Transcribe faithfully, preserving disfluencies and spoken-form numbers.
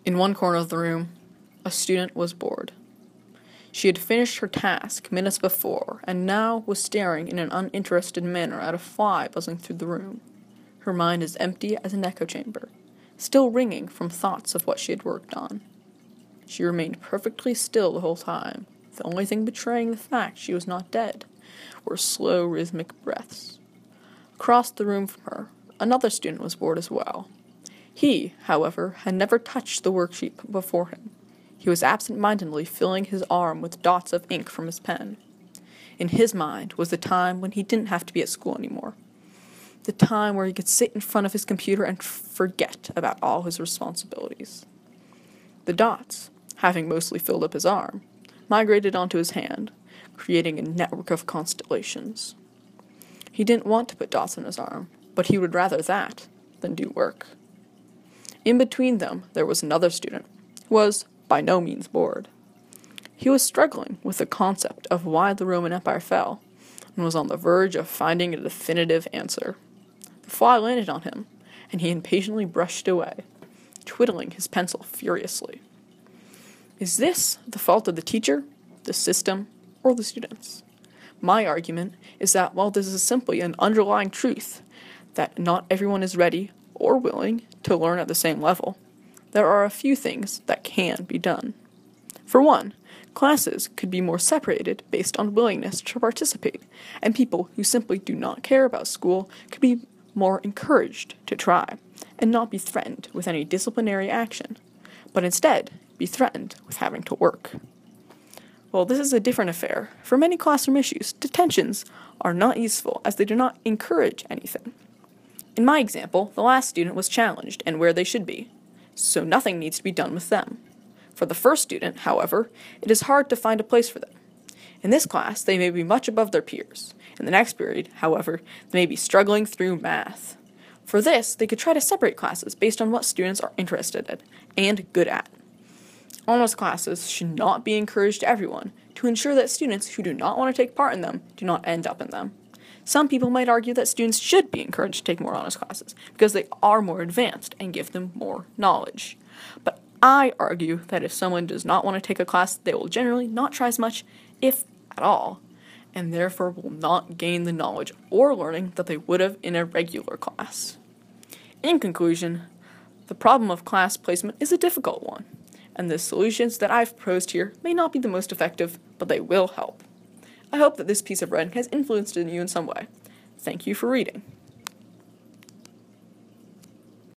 In one corner of the room, a student was bored. She had finished her task minutes before, and now was staring in an uninterested manner at a fly buzzing through the room. Her mind as empty as an echo chamber, still ringing from thoughts of what she had worked on. She remained perfectly still the whole time. The only thing betraying the fact she was not dead were slow, rhythmic breaths. Across the room from her, another student was bored as well. He, however, had never touched the worksheet before him. He was absent-mindedly filling his arm with dots of ink from his pen. In his mind was the time when he didn't have to be at school anymore. The time where he could sit in front of his computer and forget about all his responsibilities. The dots, having mostly filled up his arm, migrated onto his hand, creating a network of constellations. He didn't want to put dots on his arm, but he would rather that than do work. In between them, there was another student, who was by no means bored. He was struggling with the concept of why the Roman Empire fell, and was on the verge of finding a definitive answer. The fly landed on him, and he impatiently brushed away, twiddling his pencil furiously. Is this the fault of the teacher, the system, or the students? My argument is that while this is simply an underlying truth, that not everyone is ready or willing to learn at the same level, there are a few things that can be done. For one, classes could be more separated based on willingness to participate, and people who simply do not care about school could be more encouraged to try, and not be threatened with any disciplinary action, but instead be threatened with having to work. Well, this is a different affair. For many classroom issues, detentions are not useful as they do not encourage anything. In my example, the last student was challenged and where they should be, so nothing needs to be done with them. For the first student, however, it is hard to find a place for them. In this class, they may be much above their peers. In the next period, however, they may be struggling through math. For this, they could try to separate classes based on what students are interested in and good at. Honors classes should not be encouraged to everyone to ensure that students who do not want to take part in them do not end up in them. Some people might argue that students should be encouraged to take more honors classes because they are more advanced and give them more knowledge. But I argue that if someone does not want to take a class, they will generally not try as much, if at all, and therefore will not gain the knowledge or learning that they would have in a regular class. In conclusion, the problem of class placement is a difficult one, and the solutions that I've proposed here may not be the most effective, but they will help. I hope that this piece of writing has influenced you in some way. Thank you for reading.